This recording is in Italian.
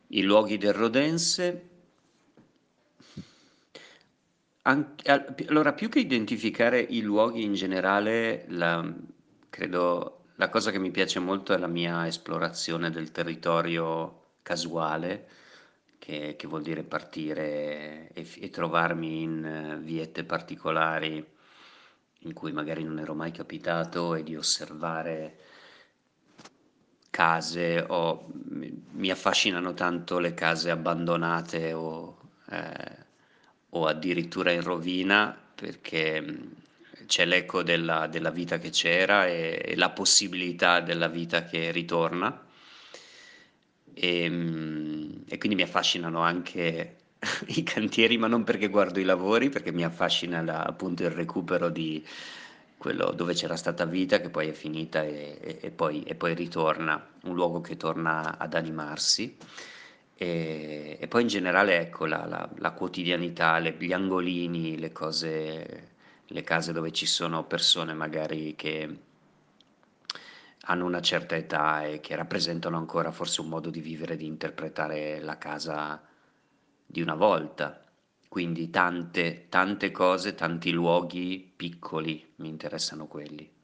I luoghi del Rodense, allora, più che identificare i luoghi in generale, credo la cosa che mi piace molto è la mia esplorazione del territorio casuale, che vuol dire partire e trovarmi in viette particolari in cui magari non ero mai capitato e di osservare case mi affascinano tanto le case abbandonate o addirittura in rovina perché c'è l'eco della vita che c'era e la possibilità della vita che ritorna. E quindi mi affascinano anche i cantieri, ma non perché guardo i lavori, perché mi affascina appunto il recupero di quello dove c'era stata vita, che poi è finita e poi ritorna, un luogo che torna ad animarsi. E poi in generale, ecco, la quotidianità, gli angolini, le case dove ci sono persone magari che hanno una certa età e che rappresentano ancora forse un modo di vivere, di interpretare la casa di una volta. Quindi tante, tante cose, tanti luoghi piccoli, mi interessano quelli.